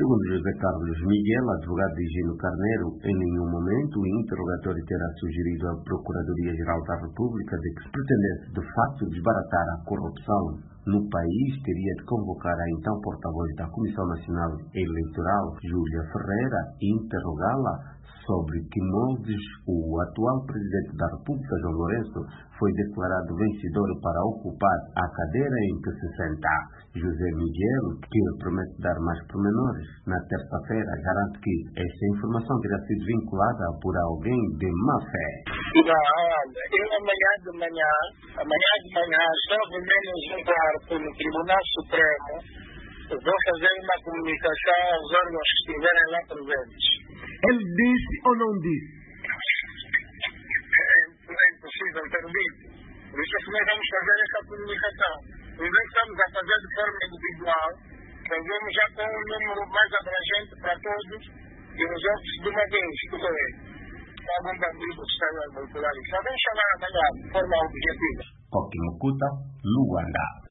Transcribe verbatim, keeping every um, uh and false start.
Segundo José Carlos Miguel, advogado de Higino Carneiro, em nenhum momento o interrogatório terá sugerido à Procuradoria-Geral da República de que, se pretendesse de facto desbaratar a corrupção no país, teria de convocar a então porta-voz da Comissão Nacional Eleitoral, Júlia Ferreira, e interrogá-la sobre que moldes o atual presidente da República, João Lourenço, foi declarado vencedor para ocupar a cadeira em que se senta. José Miguel, que promete dar mais pormenores na terça-feira, garante que esta informação terá sido vinculada por alguém de má fé. Não, olha, eu amanhã de manhã, amanhã de manhã, só menos um quarto no Tribunal Supremo, vou fazer uma comunicação aos órgãos que estiverem lá presentes. Ele disse ou não disse? É, é impossível ter dito. Por isso é que nós vamos fazer essa comunicação. Nós estamos a fazer de forma individual, fazemos já com um número mais abrangente para todos e os outros de uma vez, tudo é. Algum bandido que está a manipular isso. Só vamos chamar amanhã de forma objetiva. Koki Mukuta, Luanda.